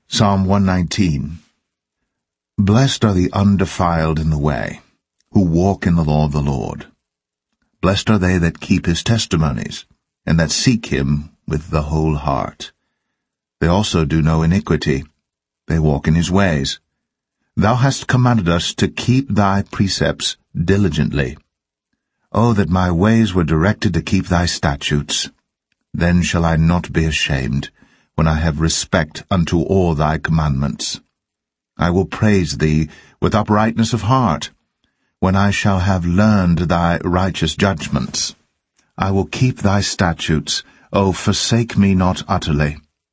Psalm 119. Blessed are the undefiled in the way, who walk in the law of the Lord. Blessed are they that keep his testimonies, and that seek him with the whole heart. They also do no iniquity. They walk in his ways. Thou hast commanded us to keep thy precepts diligently. O that my ways were directed to keep thy statutes! Then shall I not be ashamed, when I have respect unto all thy commandments. I will praise thee with uprightness of heart, when I shall have learned thy righteous judgments. I will keep thy statutes, O forsake me not utterly.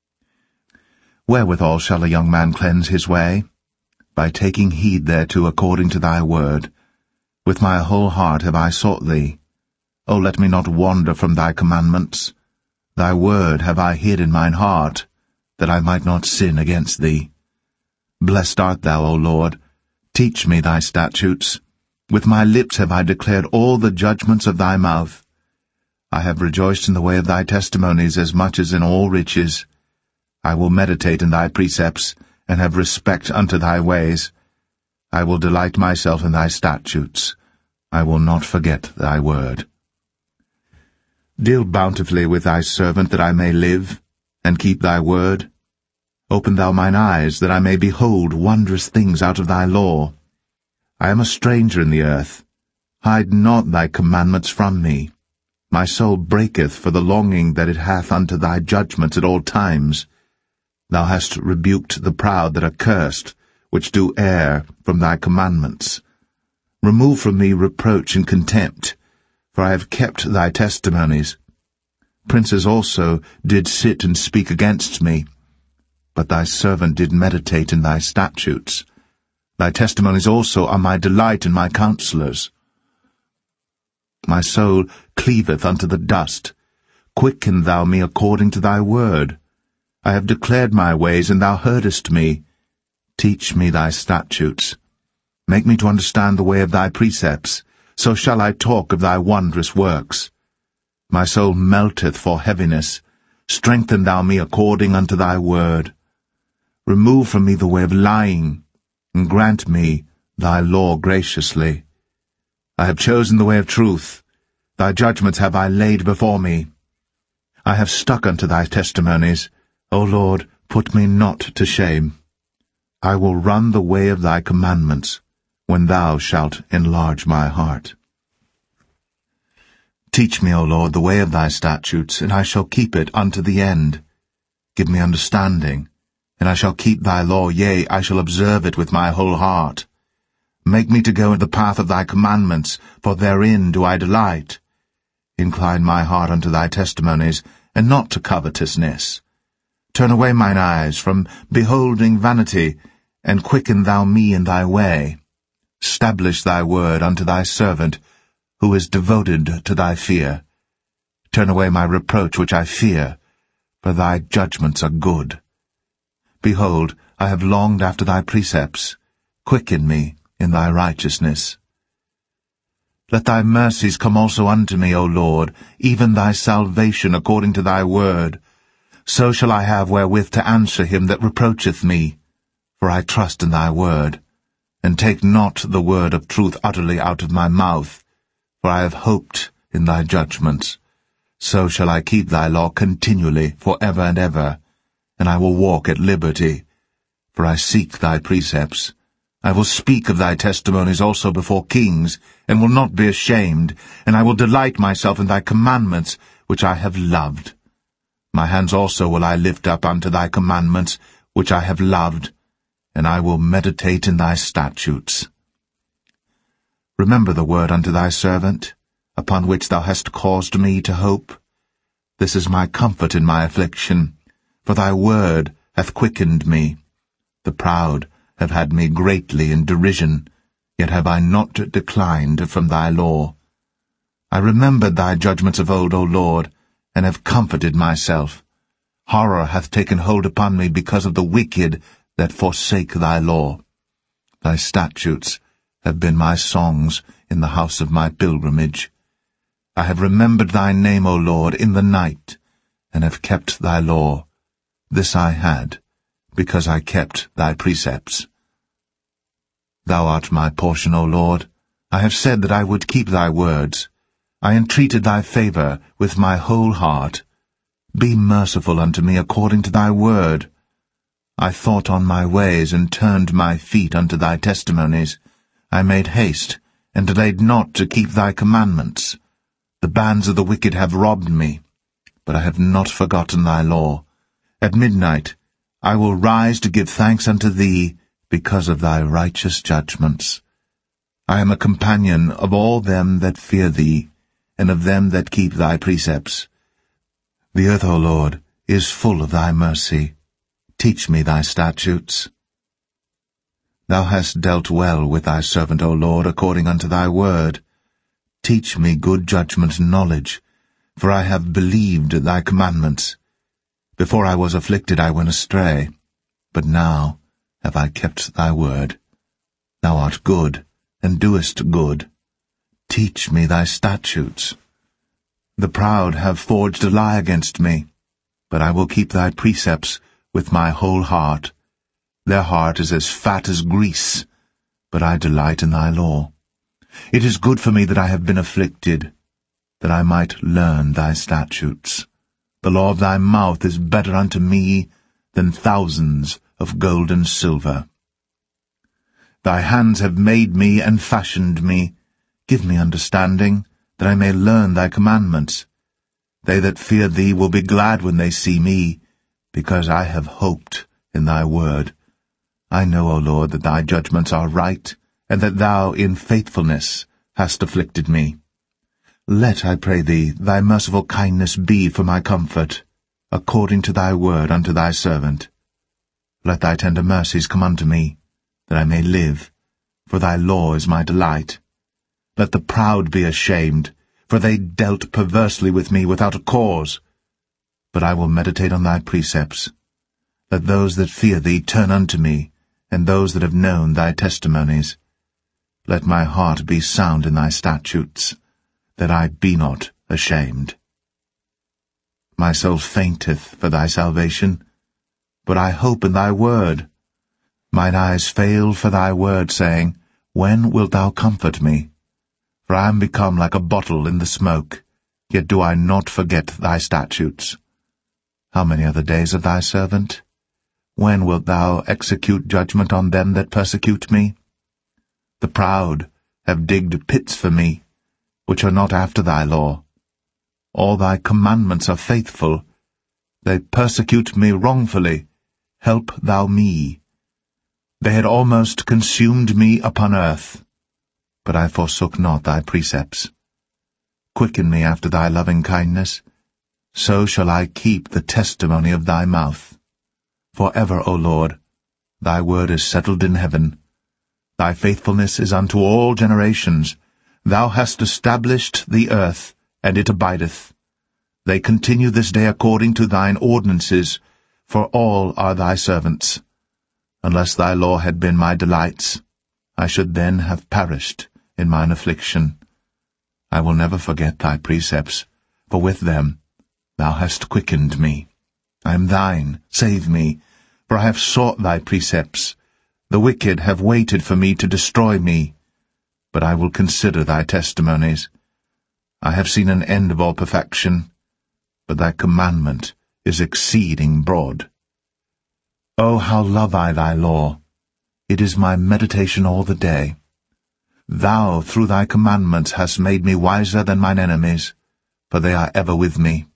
Wherewithal shall a young man cleanse his way? By taking heed thereto according to thy word. With my whole heart have I sought thee. O let me not wander from thy commandments. Thy word have I hid in mine heart, that I might not sin against thee. Blessed art thou, O Lord. Teach me thy statutes. With my lips have I declared all the judgments of thy mouth. I have rejoiced in the way of thy testimonies as much as in all riches. I will meditate in thy precepts, and have respect unto thy ways. I will delight myself in thy statutes. I will not forget thy word. Deal bountifully with thy servant, that I may live, and keep thy word. Open thou mine eyes, that I may behold wondrous things out of thy law. I am a stranger in the earth. Hide not thy commandments from me. My soul breaketh for the longing that it hath unto thy judgments at all times. Thou hast rebuked the proud that are cursed, which do err from thy commandments. Remove from me reproach and contempt, for I have kept thy testimonies. Princes also did sit and speak against me, but thy servant did meditate in thy statutes. Thy testimonies also are my delight and my counselors. My soul cleaveth unto the dust. Quicken thou me according to thy word. I have declared my ways, and thou heardest me. Teach me thy statutes. Make me to understand the way of thy precepts. So shall I talk of thy wondrous works. My soul melteth for heaviness. Strengthen thou me according unto thy word. Remove from me the way of lying, and grant me thy law graciously. I have chosen the way of truth. Thy judgments have I laid before me. I have stuck unto thy testimonies. O Lord, put me not to shame. I will run the way of thy commandments, when thou shalt enlarge my heart. Teach me, O Lord, the way of thy statutes, and I shall keep it unto the end. Give me understanding, and I shall keep thy law, yea, I shall observe it with my whole heart. Make me to go in the path of thy commandments, for therein do I delight. Incline my heart unto thy testimonies, and not to covetousness. Turn away mine eyes from beholding vanity, and quicken thou me in thy way. Stablish thy word unto thy servant, who is devoted to thy fear. Turn away my reproach which I fear, for thy judgments are good. Behold, I have longed after thy precepts. Quicken me in thy righteousness. Let thy mercies come also unto me, O Lord, even thy salvation according to thy word. So shall I have wherewith to answer him that reproacheth me, for I trust in thy word. And take not the word of truth utterly out of my mouth, for I have hoped in thy judgments. So shall I keep thy law continually for ever and ever, and I will walk at liberty, for I seek thy precepts. I will speak of thy testimonies also before kings, and will not be ashamed, and I will delight myself in thy commandments, which I have loved. My hands also will I lift up unto thy commandments, which I have loved, and I will meditate in thy statutes. Remember the word unto thy servant, upon which thou hast caused me to hope. This is my comfort in my affliction, for thy word hath quickened me. The proud have had me greatly in derision, yet have I not declined from thy law. I remembered thy judgments of old, O Lord, and have comforted myself. Horror hath taken hold upon me because of the wicked that forsake thy law. Thy statutes have been my songs in the house of my pilgrimage. I have remembered thy name, O Lord, in the night, and have kept thy law. This I had, because I kept thy precepts. Thou art my portion, O Lord. I have said that I would keep thy words. I entreated thy favour with my whole heart. Be merciful unto me according to thy word. I thought on my ways, and turned my feet unto thy testimonies. I made haste, and delayed not to keep thy commandments. The bands of the wicked have robbed me, but I have not forgotten thy law. At midnight I will rise to give thanks unto thee, because of thy righteous judgments. I am a companion of all them that fear thee, and of them that keep thy precepts. The earth, O Lord, is full of thy mercy. Teach me thy statutes. Thou hast dealt well with thy servant, O Lord, according unto thy word. Teach me good judgment and knowledge, for I have believed thy commandments. Before I was afflicted I went astray, but now have I kept thy word. Thou art good, and doest good. Teach me thy statutes. The proud have forged a lie against me, but I will keep thy precepts with my whole heart. Their heart is as fat as grease, but I delight in thy law. It is good for me that I have been afflicted, that I might learn thy statutes. The law of thy mouth is better unto me than thousands of gold and silver. Thy hands have made me and fashioned me. Give me understanding, that I may learn thy commandments. They that fear thee will be glad when they see me, because I have hoped in thy word. I know, O Lord, that thy judgments are right, and that thou in faithfulness hast afflicted me. Let, I pray thee, thy merciful kindness be for my comfort, according to thy word unto thy servant. Let thy tender mercies come unto me, that I may live, for thy law is my delight. Let the proud be ashamed, for they dealt perversely with me without a cause. But I will meditate on thy precepts. Let those that fear thee turn unto me, and those that have known thy testimonies. Let my heart be sound in thy statutes, that I be not ashamed. My soul fainteth for thy salvation, but I hope in thy word. Mine eyes fail for thy word, saying, When wilt thou comfort me? For I am become like a bottle in the smoke, yet do I not forget thy statutes. How many are the days of thy servant? When wilt thou execute judgment on them that persecute me? The proud have digged pits for me, which are not after thy law. All thy commandments are faithful. They persecute me wrongfully. Help thou me. They had almost consumed me upon earth, but I forsook not thy precepts. Quicken me after thy loving kindness, so shall I keep the testimony of thy mouth. For ever, O Lord, thy word is settled in heaven. Thy faithfulness is unto all generations. Thou hast established the earth, and it abideth. They continue this day according to thine ordinances, for all are thy servants. Unless thy law had been my delights, I should then have perished in mine affliction. I will never forget thy precepts, for with them thou hast quickened me. I am thine, save me, for I have sought thy precepts. The wicked have waited for me to destroy me, but I will consider thy testimonies. I have seen an end of all perfection, but thy commandment is exceeding broad. O how love I thy law! It is my meditation all the day. Thou through thy commandments hast made me wiser than mine enemies, for they are ever with me.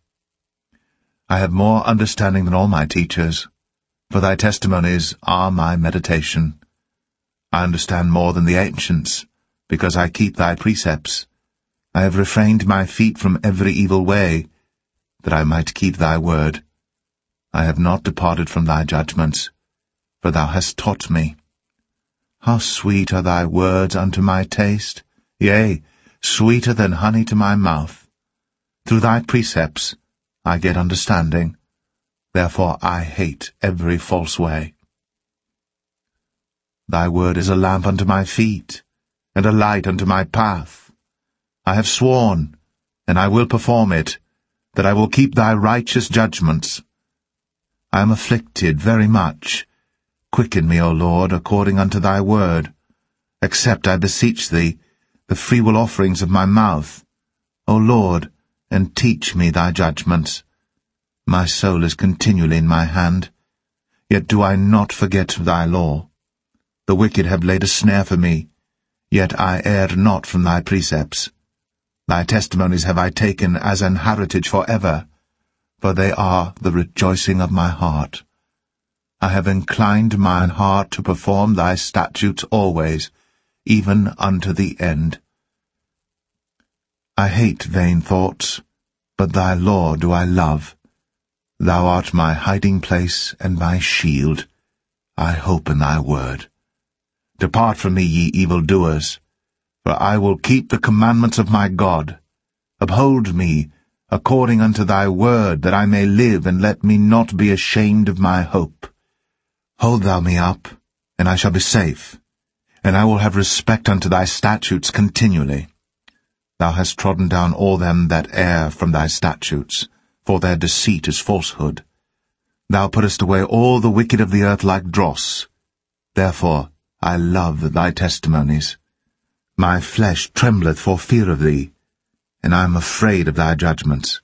I have more understanding than all my teachers, for thy testimonies are my meditation. I understand more than the ancients, because I keep thy precepts. I have refrained my feet from every evil way, that I might keep thy word. I have not departed from thy judgments, for thou hast taught me. How sweet are thy words unto my taste, yea, sweeter than honey to my mouth. Through thy precepts I get understanding, therefore I hate every false way. Thy word is a lamp unto my feet, and a light unto my path. I have sworn, and I will perform it, that I will keep thy righteous judgments. I am afflicted very much, Quicken me, O Lord, according unto thy word. Accept, I beseech thee, the freewill offerings of my mouth. O Lord, and teach me thy judgments. My soul is continually in my hand, yet do I not forget thy law. The wicked have laid a snare for me, yet I err not from thy precepts. Thy testimonies have I taken as an heritage for ever, for they are the rejoicing of my heart. I have inclined mine heart to perform thy statutes always, even unto the end. I hate vain thoughts, but thy law do I love. Thou art my hiding place and my shield. I hope in thy word. Depart from me, ye evildoers, for I will keep the commandments of my God. Uphold me according unto thy word, that I may live, and let me not be ashamed of my hope. Hold thou me up, and I shall be safe, and I will have respect unto thy statutes continually. Thou hast trodden down all them that err from thy statutes, for their deceit is falsehood. Thou puttest away all the wicked of the earth like dross. Therefore I love thy testimonies. My flesh trembleth for fear of thee, and I am afraid of thy judgments.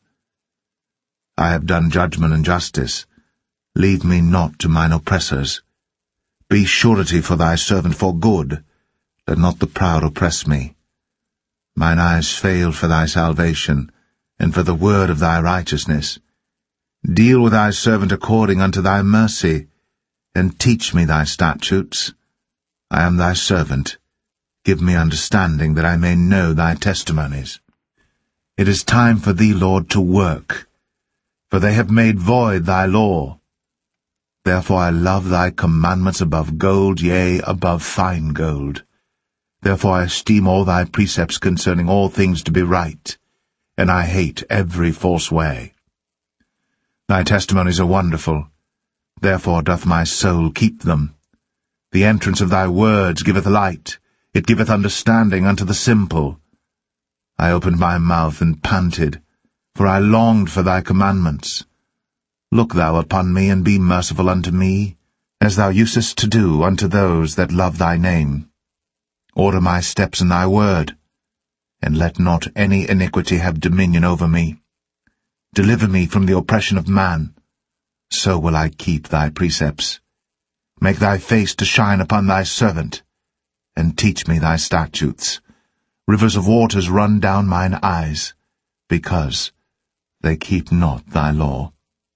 I have done judgment and justice. Leave me not to mine oppressors. Be surety for thy servant for good. Let not the proud oppress me. Mine eyes failed for thy salvation, and for the word of thy righteousness. Deal with thy servant according unto thy mercy, and teach me thy statutes. I am thy servant. Give me understanding, that I may know thy testimonies. It is time for thee, Lord, to work, for they have made void thy law. Therefore I love thy commandments above gold, yea, above fine gold. Therefore I esteem all thy precepts concerning all things to be right, and I hate every false way. Thy testimonies are wonderful, therefore doth my soul keep them. The entrance of thy words giveth light, it giveth understanding unto the simple. I opened my mouth and panted, for I longed for thy commandments. Look thou upon me, and be merciful unto me, as thou usest to do unto those that love thy name. Order my steps in thy word, and let not any iniquity have dominion over me. Deliver me from the oppression of man, so will I keep thy precepts. Make thy face to shine upon thy servant, and teach me thy statutes. Rivers of waters run down mine eyes, because they keep not thy law.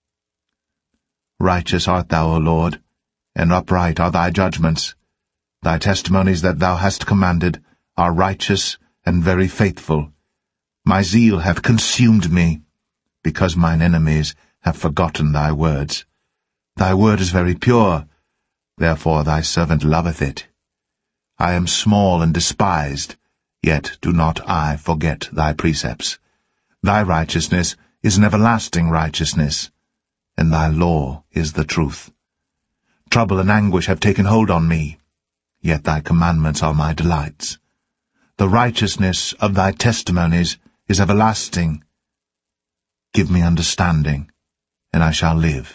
Righteous art thou, O Lord, and upright are thy judgments. Thy testimonies that thou hast commanded are righteous and very faithful. My zeal hath consumed me, because mine enemies have forgotten thy words. Thy word is very pure, therefore thy servant loveth it. I am small and despised, yet do not I forget thy precepts. Thy righteousness is an everlasting righteousness, and thy law is the truth. Trouble and anguish have taken hold on me, yet thy commandments are my delights. The righteousness of thy testimonies is everlasting. Give me understanding, and I shall live.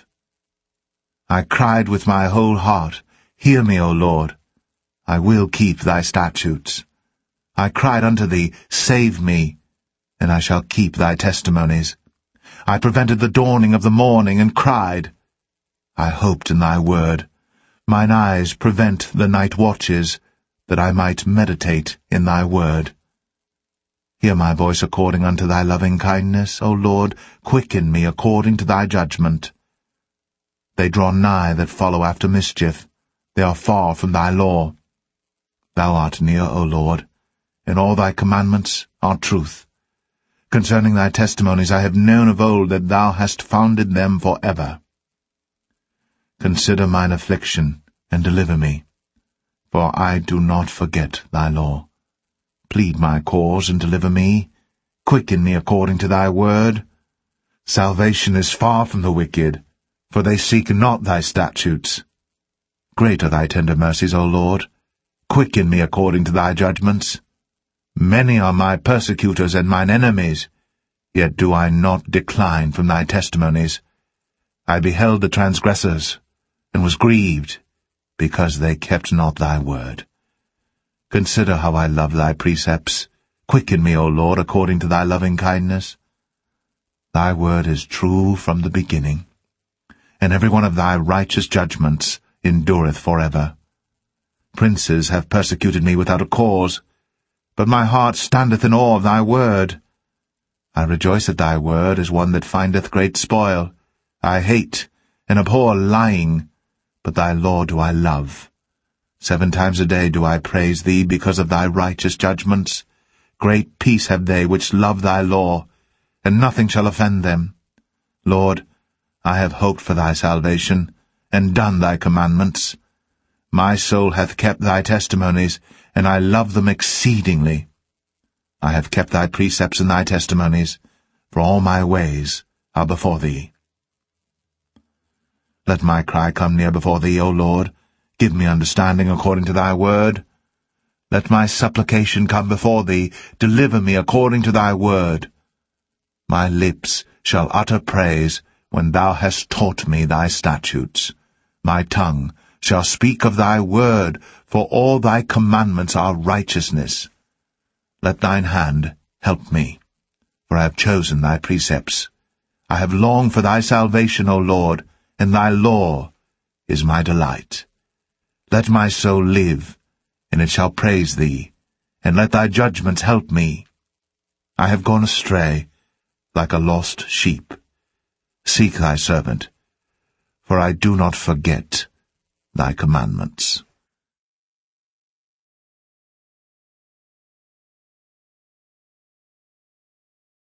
I cried with my whole heart, Hear me, O Lord. I will keep thy statutes. I cried unto thee, Save me, and I shall keep thy testimonies. I prevented the dawning of the morning, and cried. I hoped in thy word. Mine eyes prevent the night watches, that I might meditate in thy word. Hear my voice according unto thy loving kindness, O Lord, quicken me according to thy judgment. They draw nigh that follow after mischief, they are far from thy law. Thou art near, O Lord, and all thy commandments are truth. Concerning thy testimonies I have known of old that thou hast founded them for ever. Consider mine affliction, and deliver me, for I do not forget thy law. Plead my cause, and deliver me. Quicken me according to thy word. Salvation is far from the wicked, for they seek not thy statutes. Great are thy tender mercies, O Lord. Quicken me according to thy judgments. Many are my persecutors and mine enemies, yet do I not decline from thy testimonies. I beheld the transgressors, and was grieved, because they kept not thy word. Consider how I love thy precepts. Quicken me, O Lord, according to thy loving kindness. Thy word is true from the beginning, and every one of thy righteous judgments endureth forever. Princes have persecuted me without a cause, but my heart standeth in awe of thy word. I rejoice at thy word as one that findeth great spoil. I hate and abhor lying, but thy law do I love. 7 times a day do I praise thee because of thy righteous judgments. Great peace have they which love thy law, and nothing shall offend them. Lord, I have hoped for thy salvation, and done thy commandments. My soul hath kept thy testimonies, and I love them exceedingly. I have kept thy precepts and thy testimonies, for all my ways are before thee. Let my cry come near before thee, O Lord. Give me understanding according to thy word. Let my supplication come before thee. Deliver me according to thy word. My lips shall utter praise when thou hast taught me thy statutes. My tongue shall speak of thy word, for all thy commandments are righteousness. Let thine hand help me, for I have chosen thy precepts. I have longed for thy salvation, O Lord, and thy law is my delight. Let my soul live, and it shall praise thee, and let thy judgments help me. I have gone astray, like a lost sheep. Seek thy servant, for I do not forget thy commandments.